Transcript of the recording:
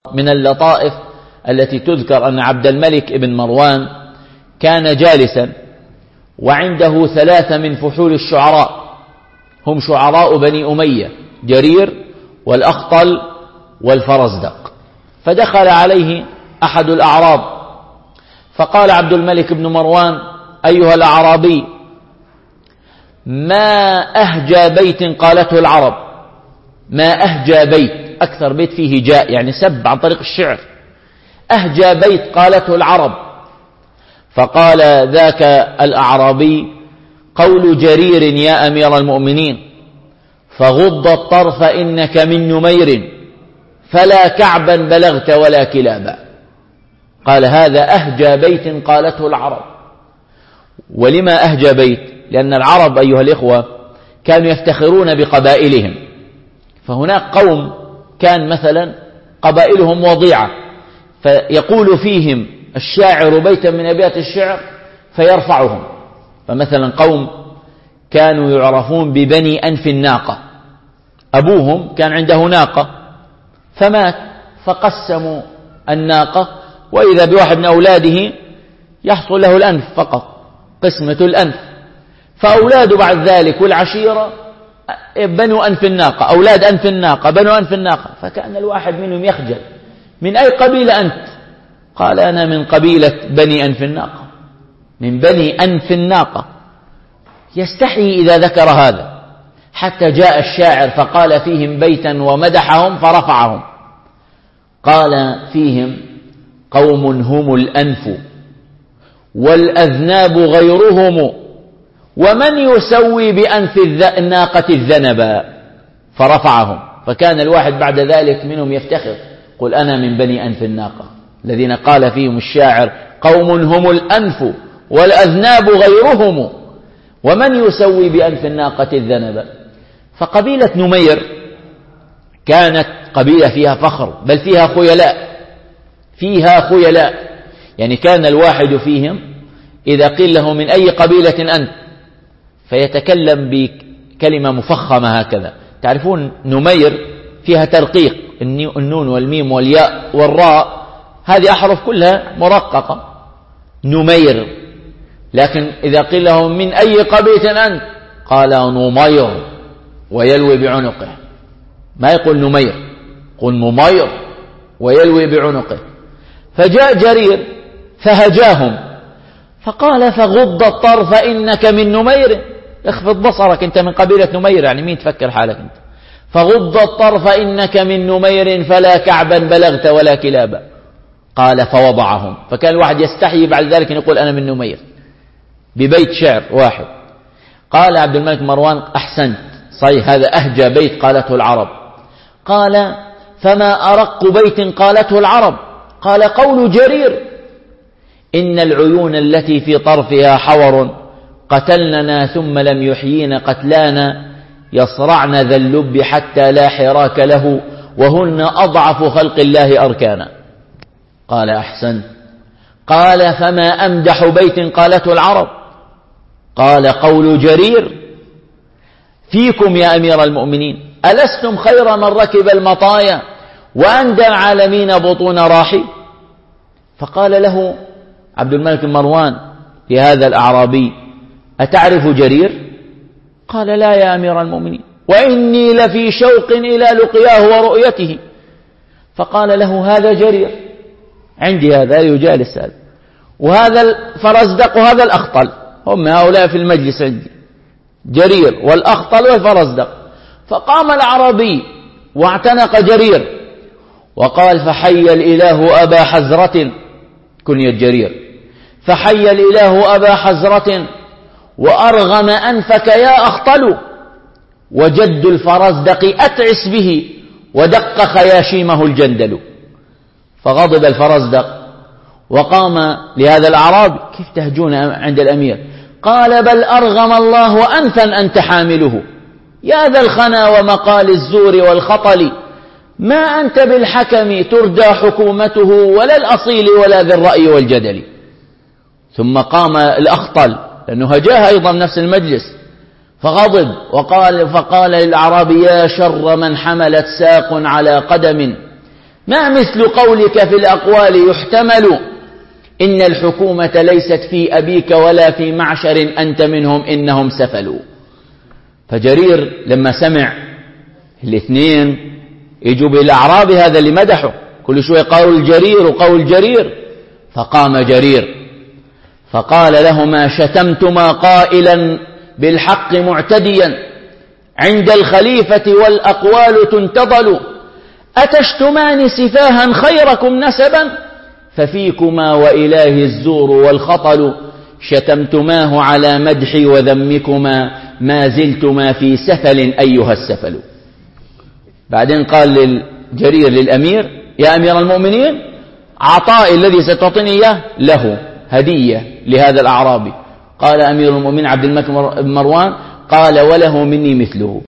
من اللطائف التي تذكر أن عبد الملك بن مروان كان جالسا وعنده 3 من فحول الشعراء، هم شعراء بني أمية، جرير والأخطل والفرزدق. فدخل عليه أحد الأعراب فقال عبد الملك بن مروان: أيها الأعرابي، ما أهجى بيت قالته العرب. ما أهجى بيت، أكثر بيت فيه جاء، يعني سب عن طريق الشعر. أهجى بيت قالته العرب. فقال ذاك الأعرابي: قول جرير يا أمير المؤمنين، فغض الطرف إنك من نمير، فلا كعبا بلغت ولا كلابا. قال: هذا أهجى بيت قالته العرب. ولما أهجى بيت؟ لأن العرب أيها الإخوة كانوا يفتخرون بقبائلهم، فهناك قوم كان مثلا قبائلهم وضيعة، فيقول فيهم الشاعر بيتا من أبيات الشعر فيرفعهم. فمثلا قوم كانوا يعرفون ببني أنف الناقة، أبوهم كان عنده ناقة فمات، فقسموا الناقة، وإذا بواحد من أولاده يحصل له الأنف فقط، قسمة الأنف. فأولاده بعد ذلك والعشيرة بنو أنف الناقة، أولاد أنف الناقة، بنو أنف الناقة. فكان الواحد منهم يخجل: من أي قبيلة أنت؟ قال: أنا من قبيلة بني أنف الناقة، من بني أنف الناقة. يستحي إذا ذكر هذا، حتى جاء الشاعر فقال فيهم بيتا ومدحهم فرفعهم. قال فيهم: قوم هم الأنف والأذناب غيرهم، ومن يسوي بأنف الناقة الذنبا، فرفعهم. فكان الواحد بعد ذلك منهم يفتخر، قل أنا من بني أنف الناقة، الذين قال فيهم الشاعر: قوم هم الأنف والأذناب غيرهم، ومن يسوي بأنف الناقة الذنبا. فقبيلة نمير كانت قبيلة فيها فخر، بل فيها خيلاء، فيها خيلاء. يعني كان الواحد فيهم إذا قيل له من أي قبيلة أنت فيتكلم بكلمة مفخمة هكذا. تعرفون نمير فيها ترقيق، النون والميم والياء والراء، هذه أحرف كلها مرققة، نمير. لكن إذا قيل له من أي قبيلة أنت قال نمير ويلوي بعنقه، ما يقول نمير، قل نمير ويلوي بعنقه. فجاء جرير فهجاهم فقال: فغض الطرف إنك من نمير، اخفض بصرك، أنت من قبيلة نمير، يعني مين تفكر حالك أنت؟ فغض الطرف إنك من نمير، فلا كعبا بلغت ولا كلابا. قال: فوضعهم. فكان الواحد يستحي بعد ذلك أن يقول أنا من نمير ببيت شعر واحد. قال عبد الملك مروان: أحسنت، صحيح، هذا أهجى بيت قالته العرب. قال: فما أرق بيت قالته العرب؟ قال: قول جرير: إن العيون التي في طرفها حور قتلننا ثم لم يحيين قتلانا، يصرعن ذا اللب حتى لا حراك له، وهن أضعف خلق الله أركانا. قال: أحسن. قال: فما أمدح بيت قالته العرب؟ قال: قول جرير: فيكم يا أمير المؤمنين ألستم خير من ركب المطايا وأندى العالمين بطون راحي؟ فقال له عبد الملك مروان لهذا الأعرابي: أتعرف جرير؟ قال: لا يا أمير المؤمنين، وإني لفي شوق إلى لقياه ورؤيته. فقال له: هذا جرير عندي، هذا يجالس هذا، وهذا الفرزدق وهذا الأخطل، هم هؤلاء في المجلس عندي، جرير والأخطل والفرزدق. فقام الأعرابي واعتنق جرير وقال: فحي الإله أبا حزرة، كنية جرير، فحي الإله أبا حزرة، وأرغم أنفك يا أخطل، وجد الفرزدق أتعس به، ودق خياشيمه الجندل. فغضب الفرزدق وقام لهذا الأعرابي: كيف تهجون عند الأمير؟ قال: بل أرغم الله أنفا أنت حامله، يا ذا الخنا ومقال الزور والخطل، ما أنت بالحكم تردى حكومته، ولا الأصيل ولا ذي الرأي والجدل. ثم قام الأخطل لأنه هجاه أيضا نفس المجلس، فغضب فقال للأعرابي: يا شر من حملت ساق على قدم، ما مثل قولك في الأقوال يحتمل إن الحكومة ليست في أبيك ولا في معشر أنت منهم إنهم سفلوا. فجرير لما سمع الاثنين يجوا بالأعراب هذا اللي مدحه كل شوية قول جرير وقول جرير، فقام جرير فقال لهما: شتمتما قائلا بالحق معتديا عند الخليفة والأقوال تنتظل، أتشتمان سفاها خيركم نسبا ففيكما وإله الزور والخطل، شتمتماه على مدحي وذمكما ما زلتما في سفل أيها السفل. بعدين قال للجرير للأمير: يا أمير المؤمنين، عطائي الذي ستعطيني إياه له هدية لهذا الأعرابي. قال أمير المؤمنين عبد الملك بن مروان: قال وله مني مثله.